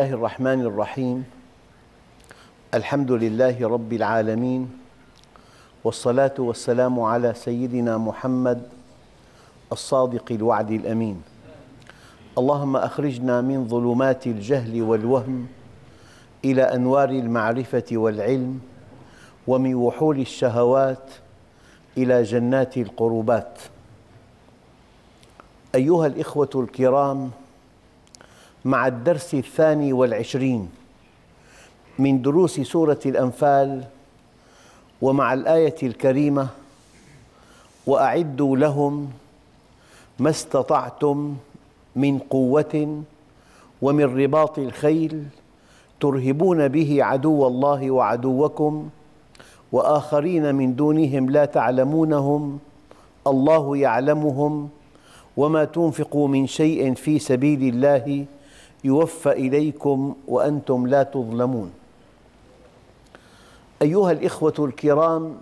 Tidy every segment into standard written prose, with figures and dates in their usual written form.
الله الرحمن الرحيم. الحمد لله رب العالمين، والصلاة والسلام على سيدنا محمد الصادق الوعد الأمين. اللهم أخرجنا من ظلمات الجهل والوهم إلى أنوار المعرفة والعلم، ومن وحول الشهوات إلى جنات القربات. أيها الإخوة الكرام، مع الدرس 22 من دروس سورة الأنفال، ومع الآية الكريمة: وأعدوا لهم ما استطعتم من قوة ومن رباط الخيل ترهبون به عدو الله وعدوكم وآخرين من دونهم لا تعلمونهم الله يعلمهم وما تنفقوا من شيء في سبيل الله يوفى إليكم وأنتم لا تظلمون. أيها الإخوة الكرام،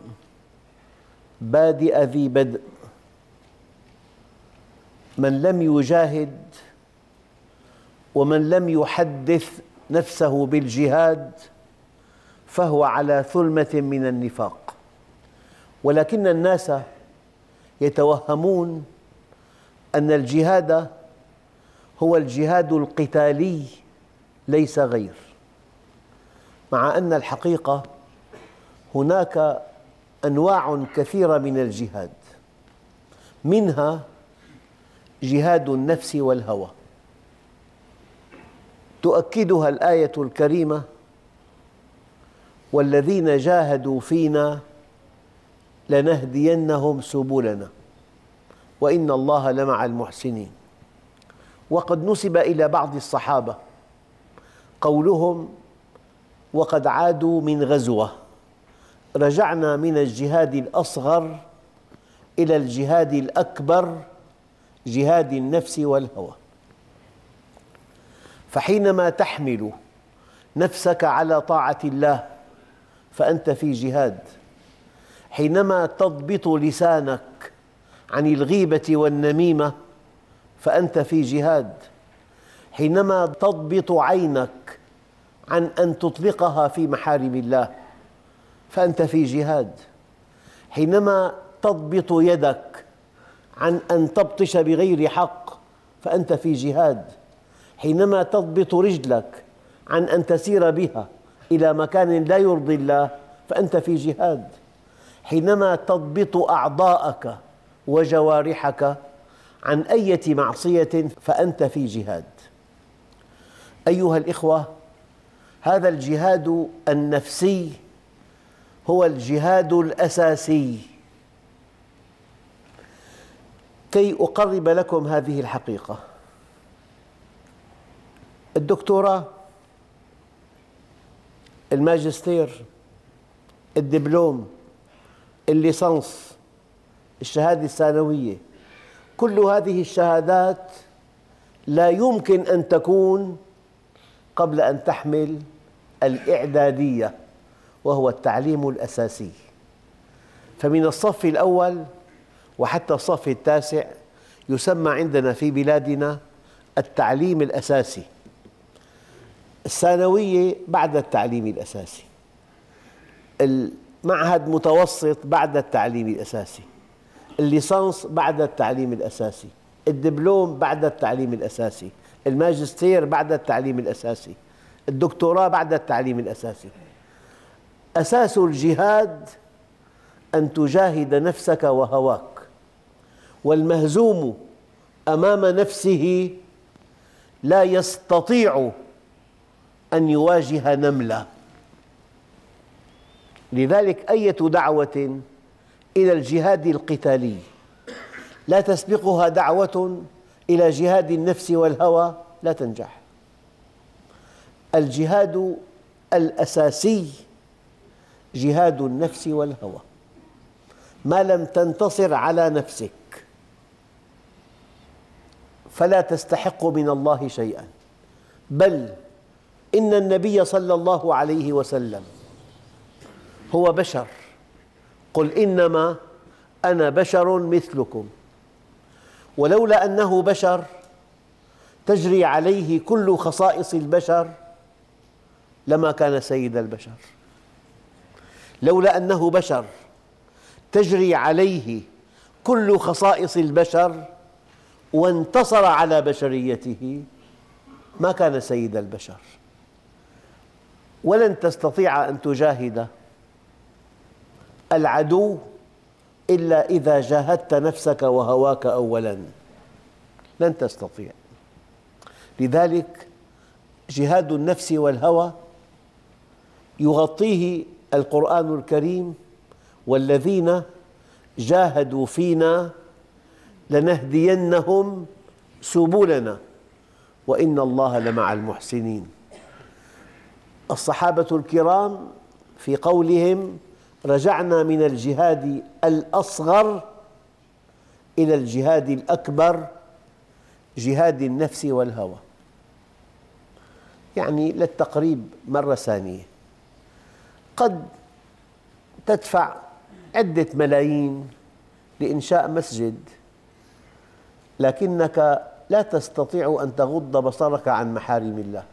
بادئ ذي بدء، من لم يجاهد ومن لم يحدث نفسه بالجهاد فهو على ثلمة من النفاق. ولكن الناس يتوهمون أن الجهاد هو الجهاد القتالي ليس غير، مع أن الحقيقة هناك أنواع كثيرة من الجهاد، منها جهاد النفس والهوى، تؤكدها الآية الكريمة: والذين جاهدوا فينا لنهدينهم سبلنا وإن الله لمع المحسنين. وقد نسب إلى بعض الصحابة قولهم: وقد عادوا من غزوة رجعنا من الجهاد الأصغر إلى الجهاد الأكبر، جهاد النفس والهوى. فحينما تحمل نفسك على طاعة الله فأنت في جهاد، حينما تضبط لسانك عن الغيبة والنميمة فأنت في جهاد، حينما تضبط عينك عن أن تطلقها في محارم الله فأنت في جهاد، حينما تضبط يدك عن أن تبطش بغير حق فأنت في جهاد، حينما تضبط رجلك عن أن تسير بها إلى مكان لا يرضي الله فأنت في جهاد، حينما تضبط أعضاءك وجوارحك عن أي معصية فأنت في جهاد. أيها الإخوة، هذا الجهاد النفسي هو الجهاد الأساسي. كي أقرب لكم هذه الحقيقة، الدكتوراه، الماجستير، الدبلوم، الليسانس، الشهادة الثانوية، كل هذه الشهادات لا يمكن أن تكون قبل أن تحمل الإعدادية، وهو التعليم الأساسي. فمن الصف الأول وحتى الصف التاسع يسمى عندنا في بلادنا التعليم الأساسي. الثانوية بعد التعليم الأساسي، المعهد متوسط بعد التعليم الأساسي، الليسانس بعد التعليم الأساسي، الدبلوم بعد التعليم الأساسي، الماجستير بعد التعليم الأساسي، الدكتوراه بعد التعليم الأساسي. أساس الجهاد أن تجاهد نفسك وهواك، والمهزوم أمام نفسه لا يستطيع أن يواجه نملة. لذلك أية دعوة إلى الجهاد القتالي لا تسبقها دعوة إلى جهاد النفس والهوى لا تنجح. الجهاد الأساسي جهاد النفس والهوى. ما لم تنتصر على نفسك فلا تستحق من الله شيئا، بل إن النبي صلى الله عليه وسلم هو بشر. قل إنما أنا بشر مثلكم، ولولا أنه بشر تجري عليه كل خصائص البشر لما كان سيد البشر. لولا أنه بشر تجري عليه كل خصائص البشر وانتصر على بشريته ما كان سيد البشر. ولن تستطيع أن تجاهد العدو إلا إذا جاهدت نفسك وهواك أولاً، لن تستطيع. لذلك جهاد النفس والهوى يغطيه القرآن الكريم: والذين جاهدوا فينا لنهدينهم سبلنا وإن الله لمع المحسنين. الصحابة الكرام في قولهم رجعنا من الجهاد الأصغر إلى الجهاد الأكبر، جهاد النفس والهوى، يعني للتقريب مرة ثانية قد تدفع عدة ملايين لإنشاء مسجد، لكنك لا تستطيع أن تغض بصرك عن محارم الله،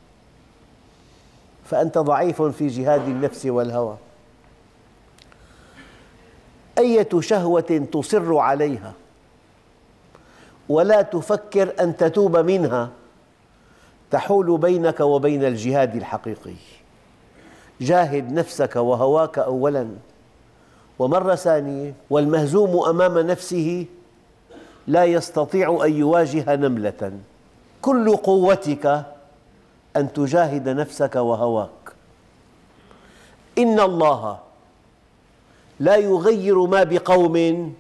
فأنت ضعيف في جهاد النفس والهوى. أية شهوة تصر عليها ولا تفكر أن تتوب منها تحول بينك وبين الجهاد الحقيقي. جاهد نفسك وهواك أولاً، ومرة ثانية والمهزوم أمام نفسه لا يستطيع أن يواجه نملة. كل قوتك أن تجاهد نفسك وهواك. إن الله لا يغير ما بقوم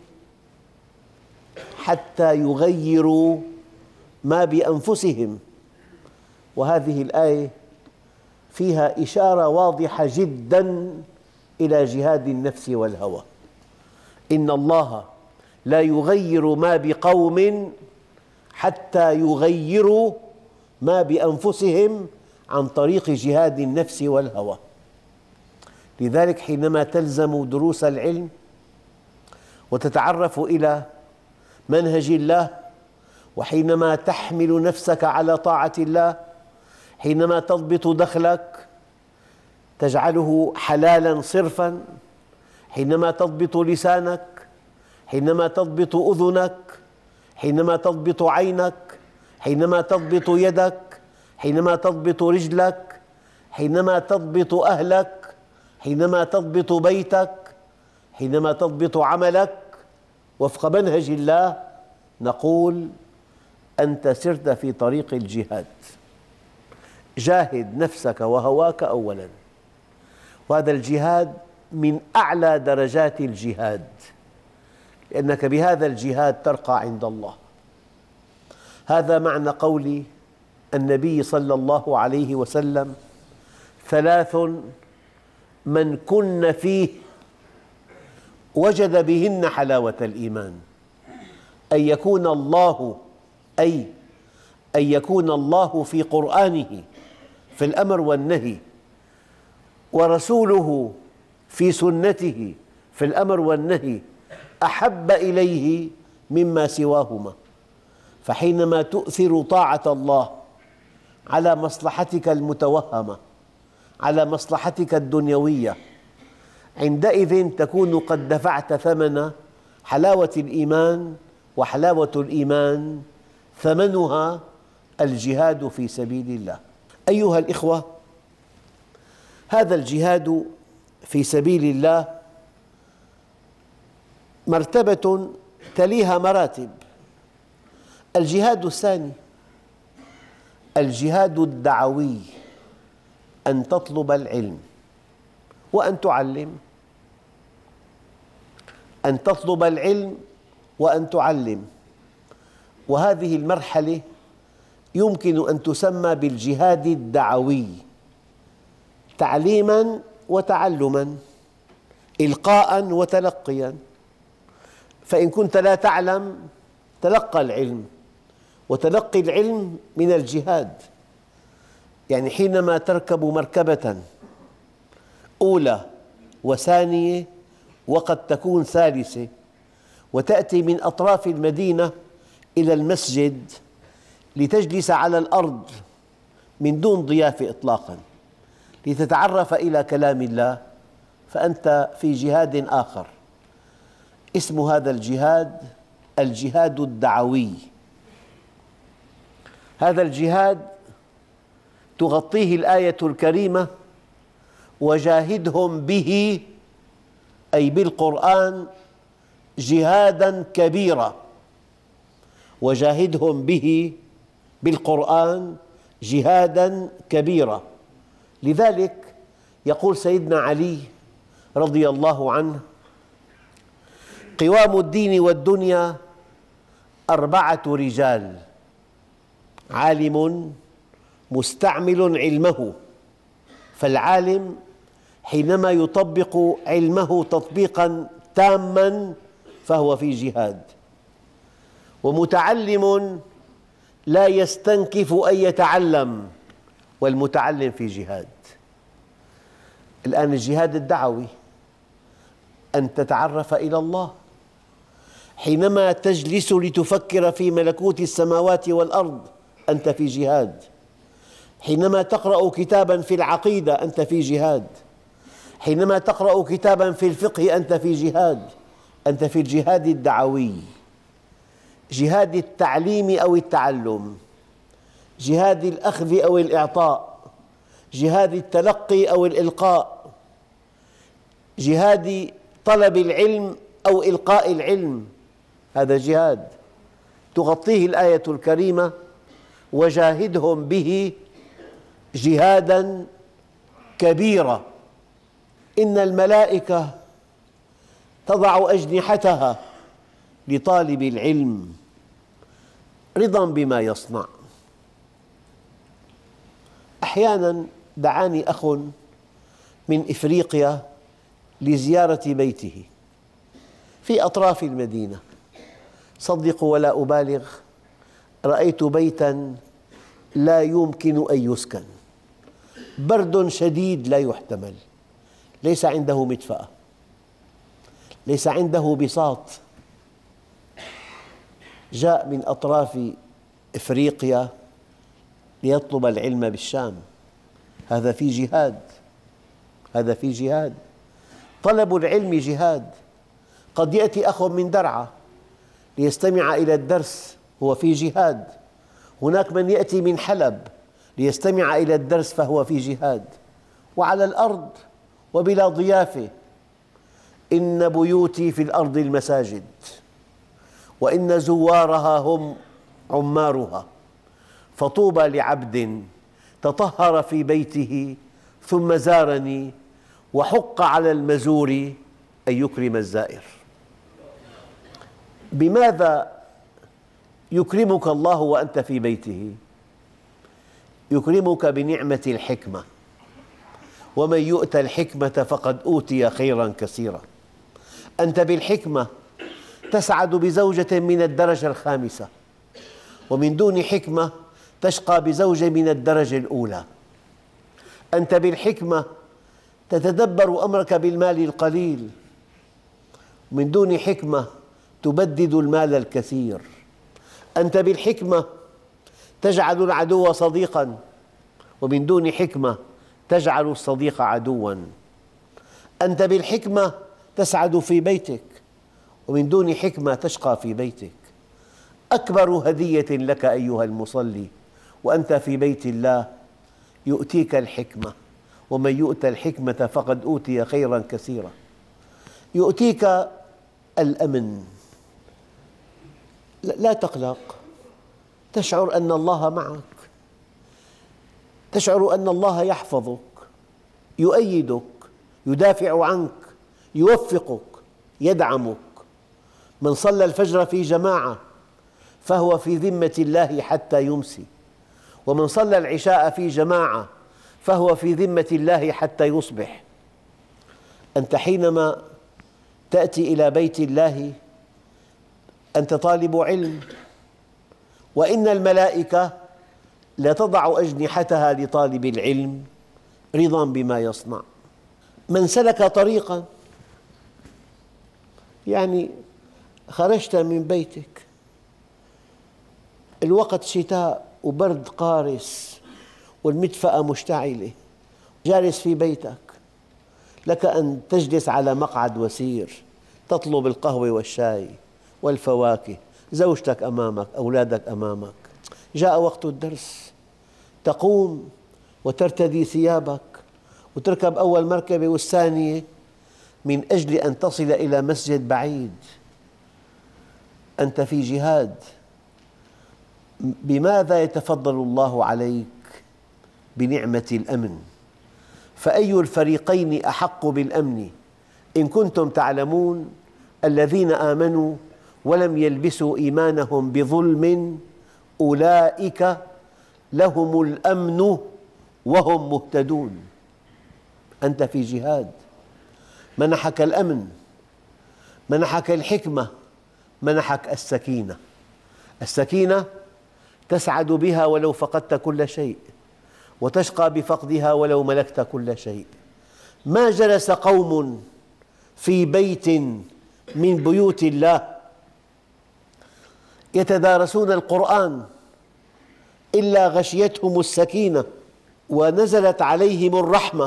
حتى يغيروا ما بأنفسهم. وهذه الآية فيها إشارة واضحة جداً إلى جهاد النفس والهوى. إن الله لا يغير ما بقوم حتى يغيروا ما بأنفسهم عن طريق جهاد النفس والهوى. لذلك حينما تلزم دروس العلم وتتعرف إلى منهج الله، وحينما تحمل نفسك على طاعة الله، حينما تضبط دخلك تجعله حلالاً صرفاً، حينما تضبط لسانك، حينما تضبط أذنك، حينما تضبط عينك، حينما تضبط يدك، حينما تضبط رجلك، حينما تضبط أهلك، حينما تضبط بيتك، حينما تضبط عملك وفق منهج الله، نقول أنت سرت في طريق الجهاد. جاهد نفسك وهواك أولاً، وهذا الجهاد من أعلى درجات الجهاد، لأنك بهذا الجهاد ترقى عند الله. هذا معنى قول النبي صلى الله عليه وسلم: ثلاث من كن فيه وجد بهن حلاوة الإيمان، أن يكون الله في قرآنه في الأمر والنهي، ورسوله في سنته في الأمر والنهي أحب إليه مما سواهما. فحينما تؤثر طاعة الله على مصلحتك المتوهمة، على مصلحتك الدنيوية، عندئذ تكون قد دفعت ثمن حلاوة الإيمان، وحلاوة الإيمان ثمنها الجهاد في سبيل الله. أيها الإخوة، هذا الجهاد في سبيل الله مرتبة تليها مراتب. الجهاد الثاني الجهاد الدعوي، أن تطلب العلم وأن تعلم، أن تطلب العلم وأن تعلم. وهذه المرحلة يمكن أن تسمى بالجهاد الدعوي، تعليماً وتعلماً، إلقاءً وتلقياً. فإن كنت لا تعلم تلقى العلم، وتلقي العلم من الجهاد. يعني حينما تركب مركبة أولى وثانية وقد تكون ثالثة، وتأتي من أطراف المدينة إلى المسجد لتجلس على الأرض من دون ضيافة إطلاقاً، لتتعرف إلى كلام الله، فأنت في جهاد آخر. اسم هذا الجهاد الجهاد الدعوي. هذا الجهاد تغطيه الآية الكريمة: وجاهدهم به، أي بالقرآن، جهادا كبيرا. وجاهدهم به بالقرآن جهادا كبيرا. لذلك يقول سيدنا علي رضي الله عنه: قوام الدين والدنيا 4 رجال: عالم مستعمل علمه، فالعالم حينما يطبق علمه تطبيقا تاما فهو في جهاد، ومتعلم لا يستنكف أن يتعلم، والمتعلم في جهاد. الآن الجهاد الدعوي أن تتعرف إلى الله. حينما تجلس لتفكر في ملكوت السماوات والأرض أنت في جهاد. حينما تقرأ كتابا في العقيدة أنت في جهاد. حينما تقرأ كتابا في الفقه أنت في جهاد. أنت في الجهاد الدعوي، جهاد التعليم أو التعلم، جهاد الأخذ أو الإعطاء، جهاد التلقي أو الإلقاء، جهاد طلب العلم أو إلقاء العلم. هذا جهاد تغطيه الآية الكريمة: وجاهدهم به جهادا كبيرا. إن الملائكة تضع أجنحتها لطالب العلم رضا بما يصنع. أحيانا دعاني أخ من إفريقيا لزيارة بيته في أطراف المدينة. صدقوا ولا أبالغ، رأيت بيتا لا يمكن أن يسكن، برد شديد لا يحتمل، ليس عنده مدفأة، ليس عنده بساط. جاء من أطراف إفريقيا ليطلب العلم بالشام. هذا في جهاد، هذا في جهاد. طلب العلم جهاد. قد يأتي أخ من درعا ليستمع إلى الدرس، هو في جهاد. هناك من يأتي من حلب ليستمع إلى الدرس فهو في جهاد. وعلى الأرض وبلا ضيافة: إن بيوتي في الأرض المساجد، وإن زوارها هم عمارها، فطوبى لعبد تطهر في بيته ثم زارني، وحق على المزور أن يكرم الزائر. بماذا يكرمك الله وأنت في بيته؟ يكرمك بنعمة الحكمة. ومن يؤت الحكمة فقد أوتي خيرا كثيرا. أنت بالحكمة تسعد بزوجة من الدرجة ال5، ومن دون حكمة تشقى بزوجة من الدرجة الأولى. أنت بالحكمة تتدبر أمرك بالمال القليل، ومن دون حكمة تبدد المال الكثير. أنت بالحكمة تجعل العدو صديقاً، ومن دون حكمة تجعل الصديق عدواً. أنت بالحكمة تسعد في بيتك، ومن دون حكمة تشقى في بيتك. أكبر هدية لك أيها المصلي وأنت في بيت الله يؤتيك الحكمة. ومن يؤت الحكمة فقد أوتي خيرا كثيرا. يؤتيك الأمن، لا تقلق، تشعر أن الله معك، تشعر أن الله يحفظك، يؤيدك، يدافع عنك، يوفقك، يدعمك. من صلى الفجر في جماعة فهو في ذمة الله حتى يمسي، ومن صلى العشاء في جماعة فهو في ذمة الله حتى يصبح. أنت حينما تأتي إلى بيت الله أنت طالب علم، وإن الملائكة لتضع أجنحتها لطالب العلم رضا بما يصنع. من سلك طريقا، يعني خرجت من بيتك، الوقت شتاء وبرد قارس والمدفأة مشتعلة جالس في بيتك، لك أن تجلس على مقعد وسير، تطلب القهوة والشاي والفواكه، زوجتك أمامك، أولادك أمامك. جاء وقت الدرس، تقوم وترتدي ثيابك وتركب أول مركبة والثانية من أجل أن تصل إلى مسجد بعيد. أنت في جهاد. بماذا يتفضل الله عليك؟ بنعمة الأمن. فأي الفريقين أحق بالأمن إن كنتم تعلمون؟ الذين آمنوا ولم يلبسوا إيمانهم بظلم أولئك لهم الأمن وهم مهتدون. أنت في جهاد، منحك الأمن، منحك الحكمة، منحك السكينة. السكينة تسعد بها ولو فقدت كل شيء، وتشقى بفقدها ولو ملكت كل شيء. ما جلس قوم في بيت من بيوت الله يتدارسون القرآن إلا غشيتهم السكينة ونزلت عليهم الرحمة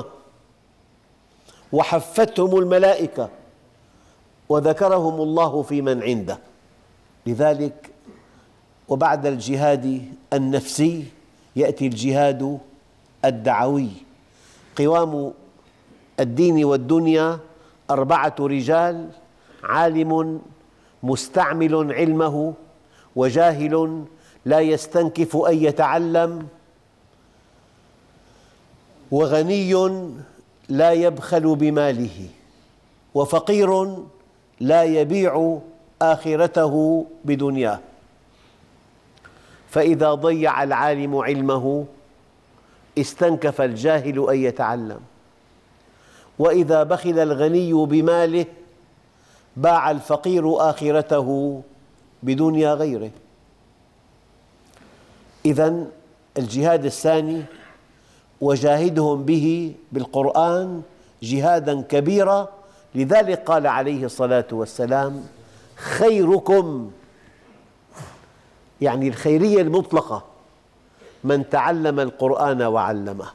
وحفتهم الملائكة وذكرهم الله في من عنده. لذلك وبعد الجهاد النفسي يأتي الجهاد الدعوي. قوام الدين والدنيا 4 رجال: عالم مستعمل علمه، وجاهل لا يستنكف أن يتعلم، وغني لا يبخل بماله، وفقير لا يبيع آخرته بدنياه. فإذا ضيع العالم علمه استنكف الجاهل أن يتعلم، وإذا بخل الغني بماله باع الفقير آخرته بدنيا غيره. إذن الجهاد الثاني: وجاهدهم به بالقرآن جهادا كبيرا. لذلك قال عليه الصلاة والسلام: خيركم، يعني الخيرية المطلقة، من تعلم القرآن وعلمه.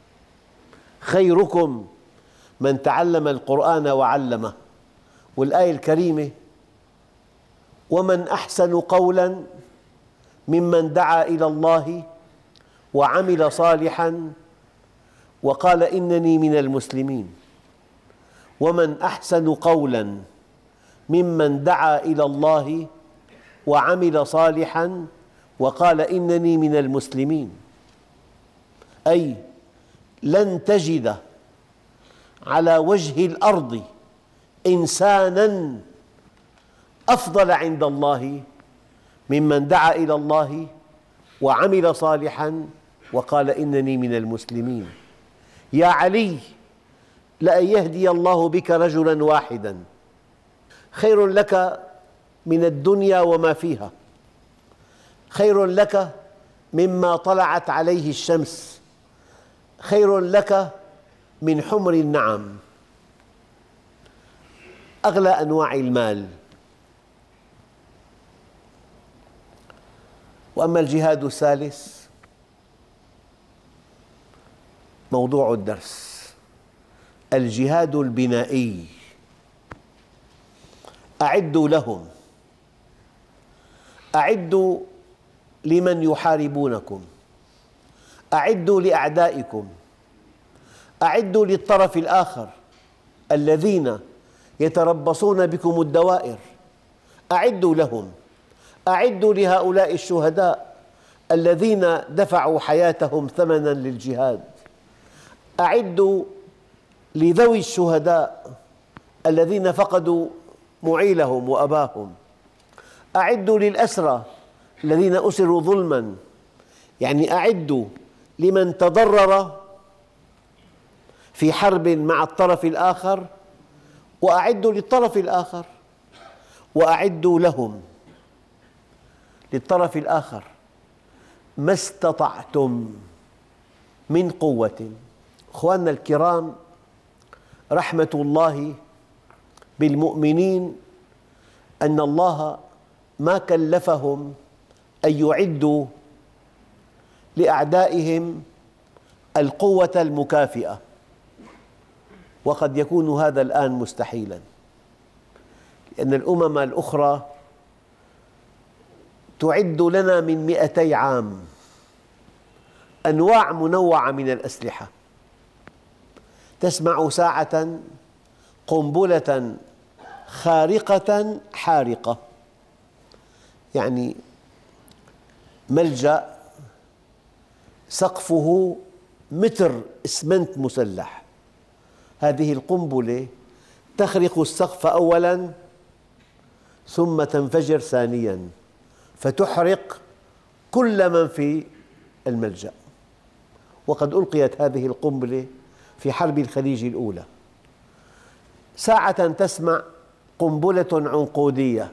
خيركم من تعلم القرآن وعلمه. والآية الكريمة: ومن أحسن قولا ممن دعا إلى الله وعمل صالحا وقال إنني من المسلمين. ومن أحسن قولا ممن دعا إلى الله وعمل صالحا وقال إنني من المسلمين. أي لن تجد على وجه الأرض إنسانا أفضل عند الله ممن دعا إلى الله وعمل صالحا وقال إنني من المسلمين. يا علي، لأن يهدي الله بك رجلا واحدا خير لك من الدنيا وما فيها، خير لك مما طلعت عليه الشمس، خير لك من حمر النعم. أغلى أنواع المال. وأما الجهاد الثالث موضوع الدرس: الجهاد البنائي. أعدوا لهم، أعدوا لمن يحاربونكم، أعدوا لأعدائكم، أعدوا للطرف الآخر الذين يتربصون بكم الدوائر، أعدوا لهم، أعدوا لهؤلاء الشهداء الذين دفعوا حياتهم ثمناً للجهاد، أعدوا لذوي الشهداء الذين فقدوا معيلهم وأباهم، أعدوا للأسرى الذين أسروا ظلماً، يعني أعدوا لمن تضرر في حرب مع الطرف الآخر، وأعدوا للطرف الآخر، وأعدوا لهم للطرف الآخر ما استطعتم من قوة. أخواننا الكرام، رحمة الله بالمؤمنين أن الله ما كلفهم أن يعدوا لأعدائهم القوة المكافئة. وقد يكون هذا الآن مستحيلاً، لأن الأمم الأخرى تعد لنا من 200 عام أنواع منوعة من الأسلحة. تسمع ساعة قنبلة خارقة حارقة، يعني ملجأ سقفه متر إسمنت مسلح، هذه القنبلة تخرق السقف أولاً ثم تنفجر ثانياً فتحرق كل من في الملجأ. وقد ألقيت هذه القنبلة في حرب الخليج الأولى. ساعة تسمع قنبلة عنقودية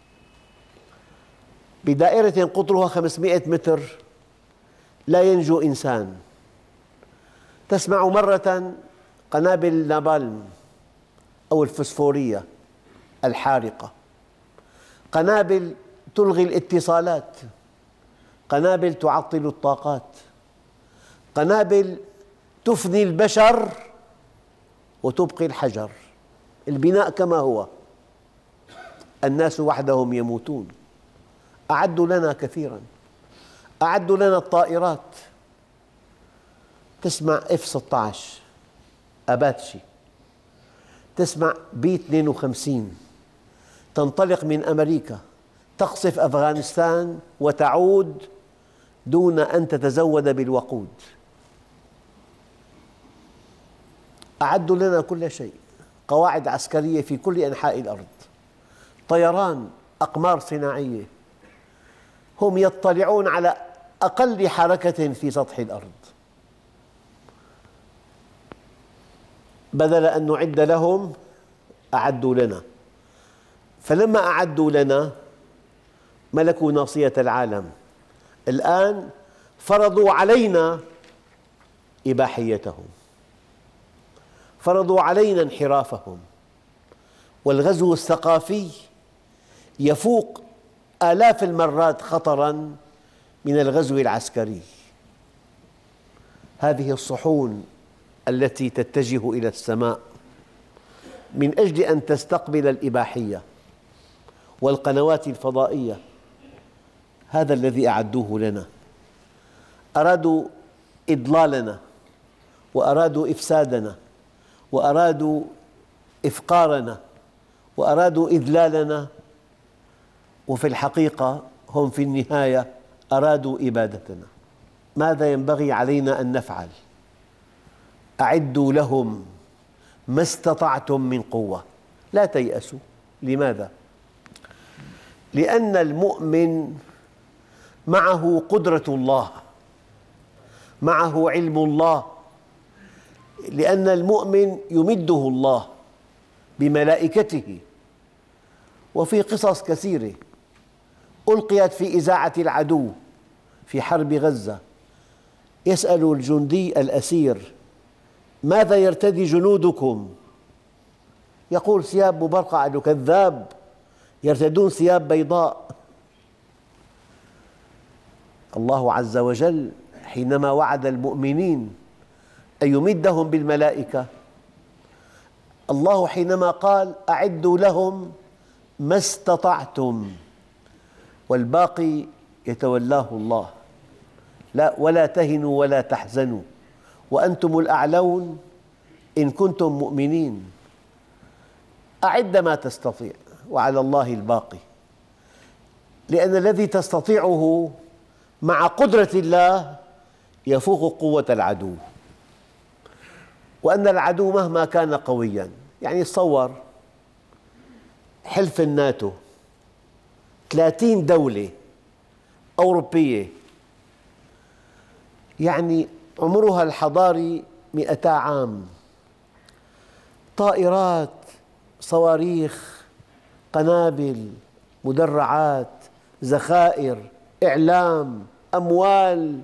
بدائرة قطرها 500 متر لا ينجو إنسان. تسمع مرة قنابل نابالم أو الفسفورية الحارقة، قنابل تلغي الاتصالات، قنابل تعطل الطاقات، قنابل تفني البشر وتبقي الحجر. البناء كما هو، الناس وحدهم يموتون. أعدوا لنا كثيراً، أعدوا لنا الطائرات. تسمع F-16 أباتشي، تسمع B-52 تنطلق من أمريكا تقصف أفغانستان وتعود دون أن تتزود بالوقود. أعدوا لنا كل شيء، قواعد عسكرية في كل أنحاء الأرض، طيران، أقمار صناعية. هم يطلعون على أقل حركة في سطح الأرض. بدل أن نعد لهم أعدوا لنا، فلما أعدوا لنا ملكوا ناصية العالم. الآن فرضوا علينا إباحيتهم، فرضوا علينا انحرافهم. والغزو الثقافي يفوق آلاف المرات خطراً من الغزو العسكري. هذه الصحون التي تتجه إلى السماء من أجل أن تستقبل الإباحية والقنوات الفضائية، هذا الذي أعدوه لنا. أرادوا إضلالنا، وأرادوا إفسادنا، وأرادوا إفقارنا، وأرادوا إذلالنا، وفي الحقيقة هم في النهاية أرادوا إبادتنا. ماذا ينبغي علينا أن نفعل؟ أعدوا لهم ما استطعتم من قوة، لا تيأسوا. لماذا؟ لأن المؤمن معه قدرة الله، معه علم الله، لأن المؤمن يمده الله بملائكته. وفي قصص كثيرة ألقيت في إذاعة العدو في حرب غزة. يسأل الجندي الأسير: ماذا يرتدي جنودكم؟ يقول: ثياب مبرقعة. كذاب، يرتدون ثياب بيضاء. الله عز وجل حينما وعد المؤمنين أن يمدهم بالملائكة، الله حينما قال: أعدوا لهم ما استطعتم، والباقي يتولاه الله. لا، ولا تهنوا ولا تحزنوا وأنتم الأعلون إن كنتم مؤمنين. أعد ما تستطيع وعلى الله الباقي، لأن الذي تستطيعه مع قدرة الله يفوق قوة العدو. وأن العدو مهما كان قوياً، يعني تصور حلف الناتو 30 دولة أوروبية، يعني عمرها الحضاري 200 عام، طائرات، صواريخ، قنابل، مدرعات، ذخائر، إعلام، أموال.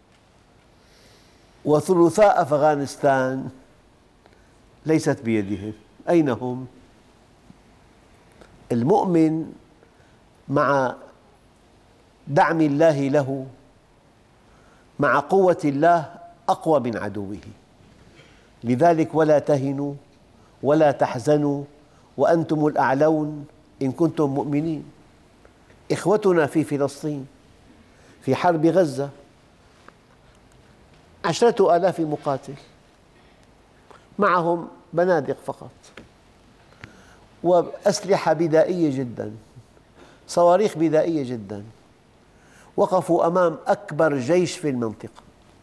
وثلثاء أفغانستان ليست بيدهم. أين هم؟ المؤمن مع دعم الله له، مع قوة الله، أقوى من عدوه. لذلك ولا تهنوا ولا تحزنوا وأنتم الأعلون إن كنتم مؤمنين. إخوتنا في فلسطين في حرب غزة 10,000 مقاتل معهم بنادق فقط وأسلحة بدائية جدا، صواريخ بدائية جدا، وقفوا أمام أكبر جيش في المنطقة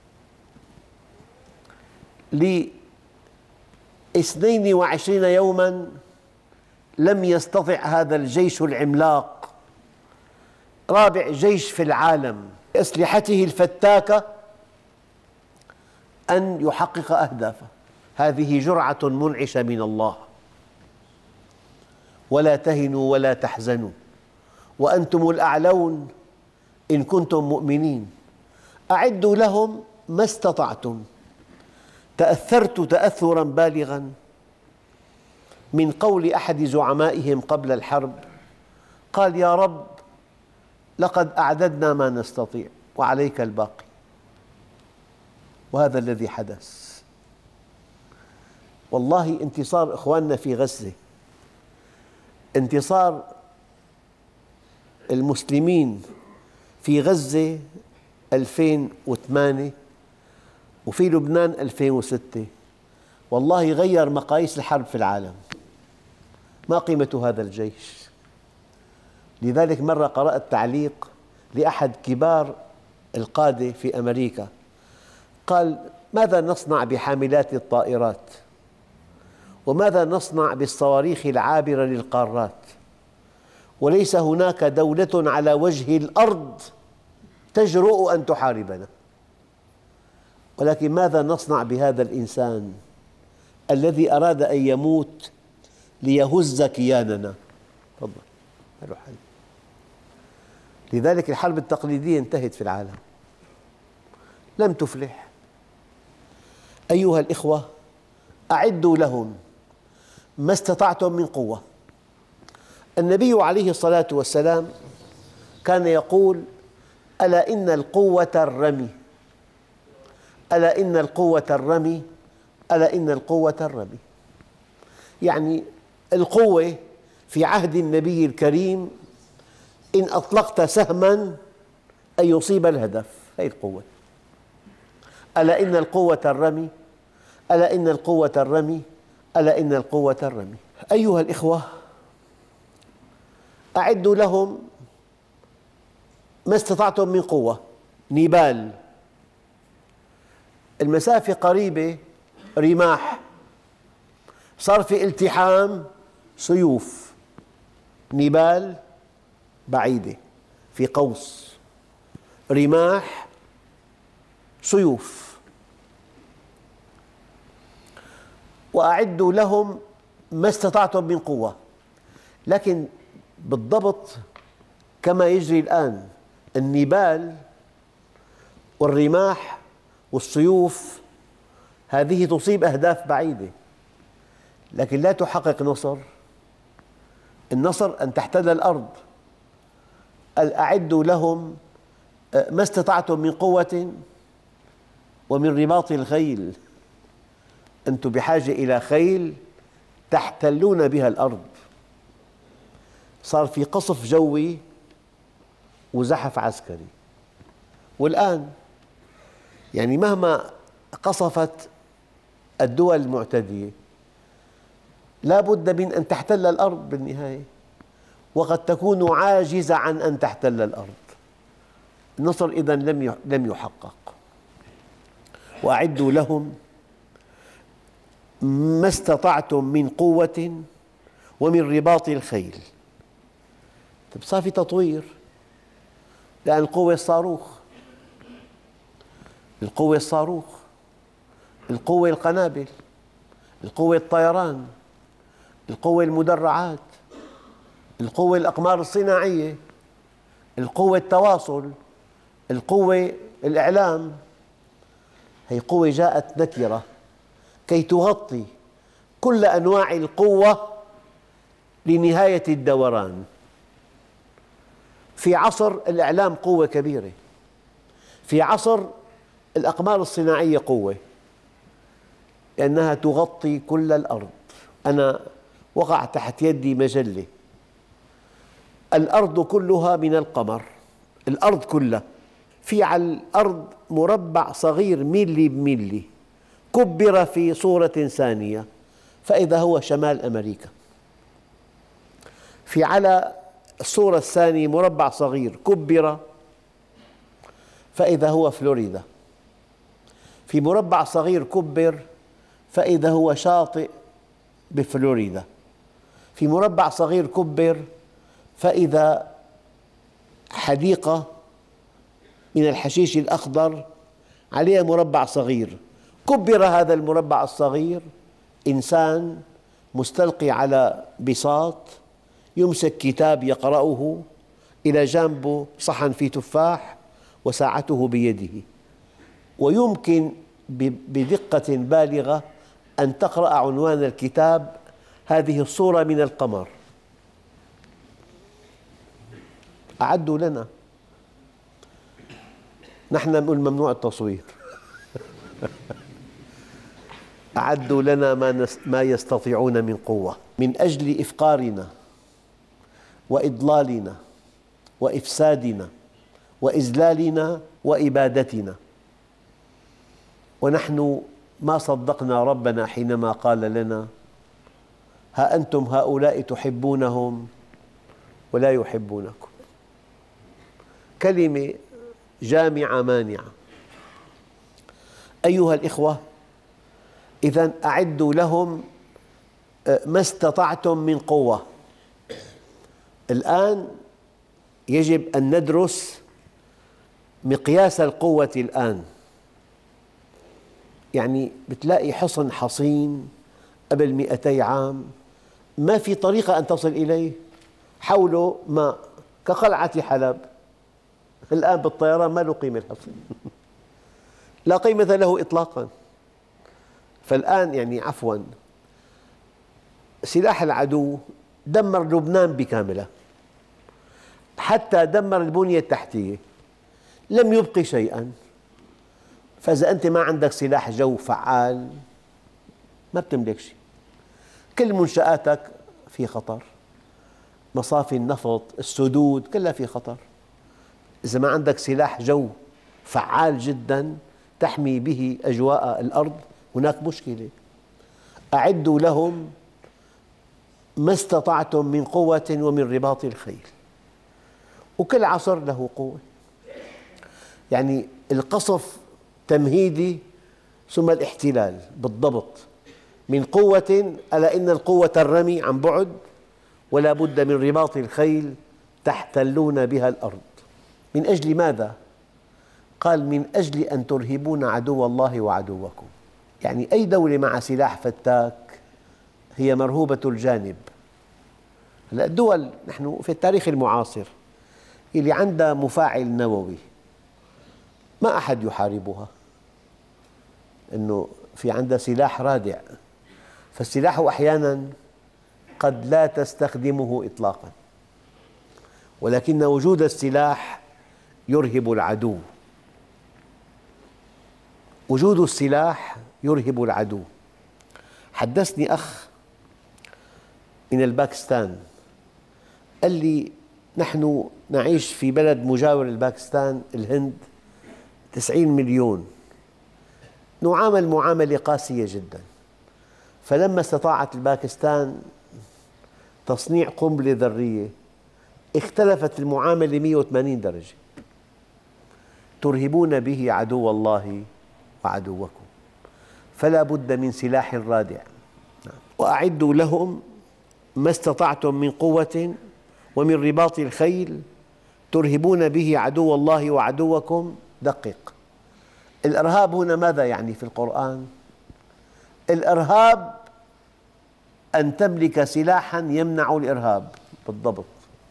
ل22 يوماً. لم يستطع هذا الجيش العملاق، رابع جيش في العالم بأسلحته الفتاكة، أن يحقق أهدافه. هذه جرعة منعشة من الله. ولا تهنوا ولا تحزنوا وأنتم الأعلون إن كنتم مؤمنين. أعدوا لهم ما استطعتم. تأثرت تأثرا بالغا من قول أحد زعمائهم قبل الحرب، قال: يا رب لقد أعددنا ما نستطيع وعليك الباقي. وهذا الذي حدث. والله انتصار إخواننا في غزة، انتصار المسلمين في غزة 2008 وفي لبنان 2006، والله غير مقاييس الحرب في العالم. ما قيمة هذا الجيش؟ لذلك مرة قرأت تعليق لأحد كبار القادة في أمريكا، قال: ماذا نصنع بحاملات الطائرات؟ وماذا نصنع بالصواريخ العابرة للقارات؟ وليس هناك دولة على وجه الأرض تجرؤ أن تحاربنا، ولكن ماذا نصنع بهذا الإنسان الذي أراد أن يموت ليهز كياننا؟ تفضل، هذا حل. لذلك الحرب التقليدية انتهت في العالم، لم تفلح. أيها الإخوة، أعدوا لهم ما استطعتم من قوة. النبي عليه الصلاة والسلام كان يقول: ألا إن القوة الرمي، ألا إن القوة الرمي، ألا إن القوة الرمي. يعني القوة في عهد النبي الكريم إن أطلقت سهماً أن يصيب الهدف، هذه القوة. ألا إن القوة الرمي، ألا إن القوة الرمي، ألا إن القوة الرمي. أيها الإخوة، أعدوا لهم ما استطعتم من قوة. نبال، المسافة قريبة، رماح، صار في التحام، سيوف. نبال بعيدة في قوس، رماح، سيوف. وأعدوا لهم ما استطعتم من قوة. لكن بالضبط كما يجري الآن، النبال والرماح والسيوف هذه تصيب أهداف بعيدة، لكن لا تحقق نصر. النصر أن تحتل الأرض. أعدوا لهم ما استطعتم من قوة ومن رباط الخيل. أنتم بحاجة إلى خيل تحتلون بها الأرض. صار في قصف جوي وزحف عسكري. والآن يعني مهما قصفت الدول المعتدية لا بد من أن تحتل الأرض بالنهاية، وقد تكون عاجزة عن أن تحتل الأرض. النصر إذن لم يحقق. وأعدوا لهم ما استطعتم من قوة ومن رباط الخيل. طيب صار في تطوير، لأن القوة الصاروخ، القوة الصاروخ، القوة القنابل، القوة الطيران، القوة المدرعات، القوة الأقمار الصناعية، القوة التواصل، القوة الإعلام. هي قوة جاءت نكرة كي تغطي كل أنواع القوة لنهاية الدوران. في عصر الإعلام قوة كبيرة، في عصر الأقمار الصناعية قوة، لأنها تغطي كل الأرض. أنا وقع تحت يدي مجلة، الأرض كلها من القمر، الأرض كلها، في على الأرض مربع صغير ميلي بميلي كبر في صورة ثانية فإذا هو شمال أمريكا. في على الصورة الثانية مربع صغير كبر فإذا هو فلوريدا. في مربع صغير كبر فإذا هو شاطئ بفلوريدا. في مربع صغير كبر فإذا حديقة من الحشيش الأخضر عليها مربع صغير، كبر هذا المربع الصغير، إنسان مستلقي على بساط يمسك كتاب يقرأه، إلى جانبه صحن فيه تفاح وساعته بيده، ويمكن بدقة بالغة أن تقرأ عنوان الكتاب: هذه الصورة من القمر. أعدوا لنا، نحن نقول ممنوع التصوير. أعدوا لنا ما يستطيعون من قوة من أجل إفقارنا وإضلالنا وإفسادنا وإذلالنا وإبادتنا، ونحن ما صدقنا ربنا حينما قال لنا: ها أنتم هؤلاء تحبونهم ولا يحبونكم. كلمة جامعة مانعة. أيها الإخوة، إذن أعدوا لهم ما استطعتم من قوة. الآن يجب أن ندرس مقياس القوة الآن. يعني بتلاقي حصن حصين قبل 200 عام ما في طريقة أن تصل إليه، حوله ماء كقلعة حلب. الآن بالطيران ما له قيمة الحصن، لا قيمة له إطلاقاً. فالآن يعني عفواً، سلاح العدو دمر لبنان بكاملها، حتى دمر البنية التحتية، لم يبق شيئاً. فإذا أنت ما عندك سلاح جو فعال ما بتملك شيء. كل منشآتك في خطر، مصافي النفط، السدود، كلها في خطر. إذا ما عندك سلاح جو فعال جداً تحمي به أجواء الأرض هناك مشكلة. أعدوا لهم ما استطعتم من قوة ومن رباط الخيل. وكل عصر له قوة، يعني القصف تمهيدي ثم الاحتلال بالضبط. من قوة، ألا إن القوة الرمي عن بعد، ولا بد من رباط الخيل تحتلون بها الأرض. من أجل ماذا؟ قال: من أجل أن ترهبون عدو الله وعدوكم. يعني أي دولة مع سلاح فتاك هي مرهوبة الجانب. الدول نحن في التاريخ المعاصر اللي عندها مفاعل نووي ما أحد يحاربها، إنه في عندها سلاح رادع. فالسلاح أحياناً قد لا تستخدمه إطلاقاً، ولكن وجود السلاح يرهب العدو. وجود السلاح يرهب العدو. حدثني أخ من الباكستان قال لي: نحن نعيش في بلد مجاور الباكستان، الهند، 90 مليون، نعامل معاملة قاسية جدا. فلما استطاعت الباكستان تصنيع قنبلة ذرية اختلفت المعاملة 180 درجة. ترهبون به عدو الله وعدوكم، فلا بد من سلاح رادع. وأعدوا لهم ما استطعتم من قوة ومن رباط الخيل ترهبون به عدو الله وعدوكم. دقق، الإرهاب هنا ماذا يعني في القرآن؟ الإرهاب أن تملك سلاحاً يمنع الإرهاب، بالضبط.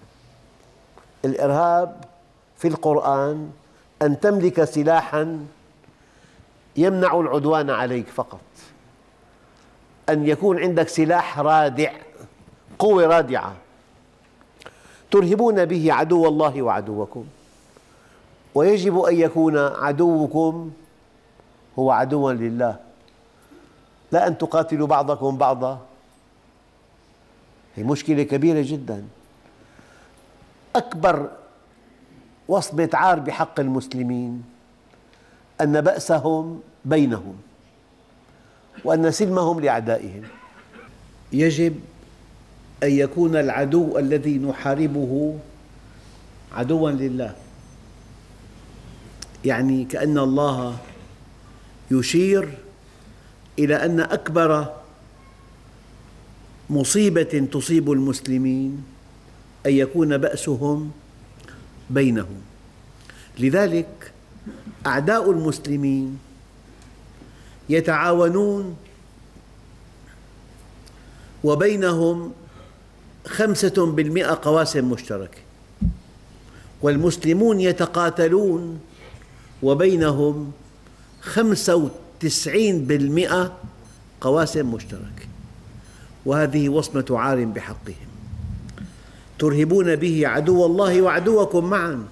الإرهاب في القرآن أن تملك سلاحاً يمنع العدوان عليك فقط، أن يكون عندك سلاح رادع، قوة رادعة. ترهبون به عدو الله وعدوكم، ويجب أن يكون عدوكم هو عدواً لله، لا أن تقاتلوا بعضكم بعضا هي مشكلة كبيرة جدا. أكبر وصمة عار بحق المسلمين أن بأسهم بينهم وأن سلمهم لأعدائهم. يجب أن يكون العدو الذي نحاربه عدواً لله، يعني كأن الله يشير إلى أن أكبر مصيبة تصيب المسلمين أن يكون بأسهم بينهم. لذلك أعداء المسلمين يتعاونون وبينهم 5% قواسم مشتركة، والمسلمون يتقاتلون وبينهم 95% قواسم مشتركة، وهذه وصمة عار بحقهم. ترهبون به عدو الله وعدوكم معا.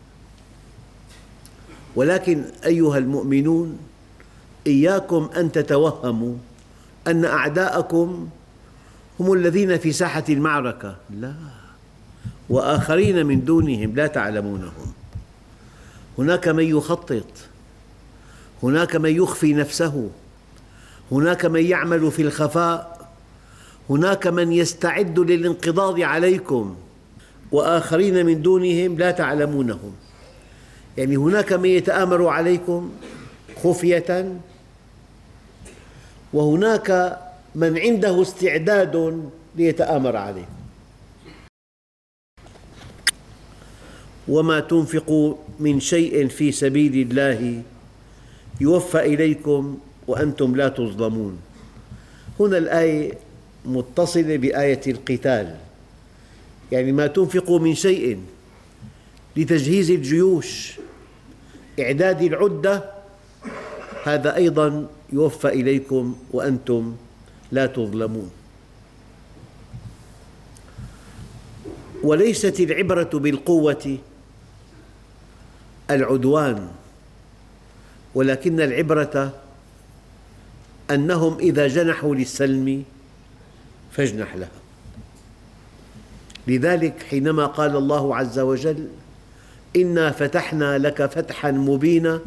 ولكن أيها المؤمنون، إياكم أن تتوهموا أن أعداءكم هم الذين في ساحة المعركة، لا، وآخرين من دونهم لا تعلمونهم. هناك من يخطط، هناك من يخفي نفسه، هناك من يعمل في الخفاء، هناك من يستعد للانقضاض عليكم، وآخرين من دونهم لا تعلمونهم. يعني هناك من يتآمر عليكم خفية، وهناك من عنده استعداد ليتآمر عليكم. وما تنفقوا من شيء في سبيل الله يوفى إليكم وأنتم لا تظلمون. هنا الآية متصلة بآية القتال، يعني ما تنفقوا من شيء لتجهيز الجيوش، إعداد العدة، هذا أيضاً يوفى إليكم وأنتم لا تظلمون. وليست العبرة بالقوة العدوان، ولكن العبرة أنهم إذا جنحوا للسلم فاجنح لها. لذلك حينما قال الله عز وجل: إنا فتحنا لك فتحا مبينا،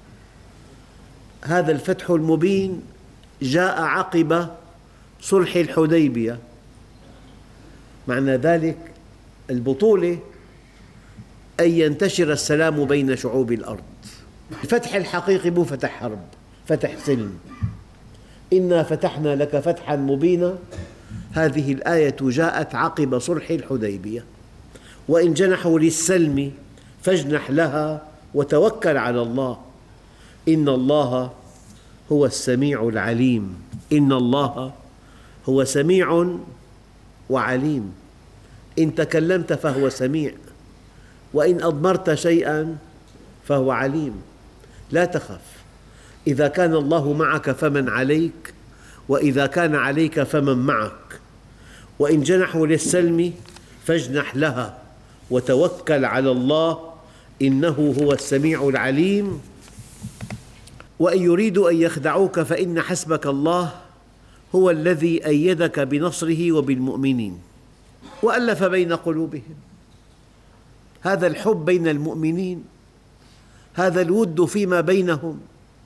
هذا الفتح المبين جاء عقب صلح الحديبية. معنى ذلك البطولة أن ينتشر السلام بين شعوب الأرض. الفتح الحقيقي مو فتح حرب، فتح سلم. إنا فتحنا لك فتحا مبينا، هذه الآية جاءت عقب صلح الحديبية. وإن جنحوا للسلم فاجنح لها وتوكل على الله، إن الله هو السميع العليم. إن الله هو سميع وعليم. إن تكلمت فهو سميع، وإن أضمرت شيئا فهو عليم. لا تخف، إذا كان الله معك فمن عليك، وإذا كان عليك فمن معك. وإن جنحوا للسلم فاجنح لها وتوكل على الله، إنه هو السميع العليم. وإن يريدوا أن يخدعوك فإن حسبك الله هو الذي أيدك بنصره وبالمؤمنين وألف بين قلوبهم. هذا الحب بين المؤمنين، هذا الود فيما بينهم،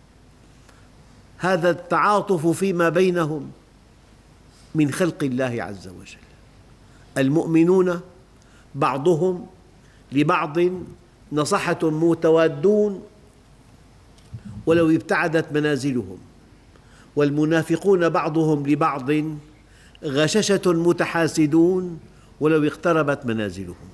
هذا التعاطف فيما بينهم من خلق الله عز وجل. المؤمنون بعضهم لبعض نصحة متوادون ولو ابتعدت منازلهم، والمنافقون بعضهم لبعض غششة متحاسدون ولو اقتربت منازلهم.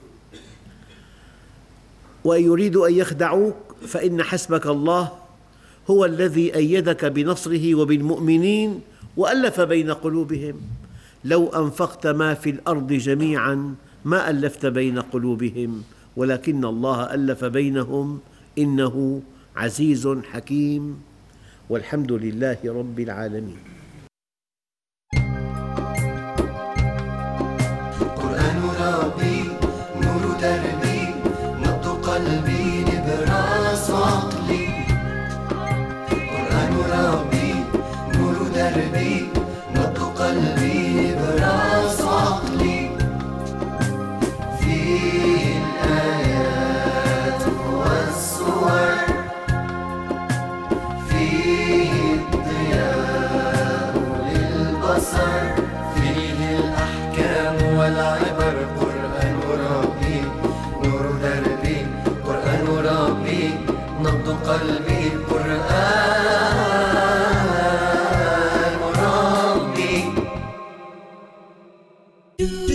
وإن يريدوا أن يخدعوك فإن حسبك الله هو الذي أيدك بنصره وبالمؤمنين وألف بين قلوبهم. لو أنفقت ما في الأرض جميعاً ما ألفت بين قلوبهم ولكن الله ألف بينهم إنه عزيز حكيم. والحمد لله رب العالمين. قرآن ربي نور دربي نبض قلبي نبراس عقلي. قرآن ربي نور دربي نبض قلبي نبراس عقلي. فيه الضياء للبصر، فيه الأحكام والعبر. قرآن ربي نور دربي، قرآن ربي نبض قلبي، قرآن ربي.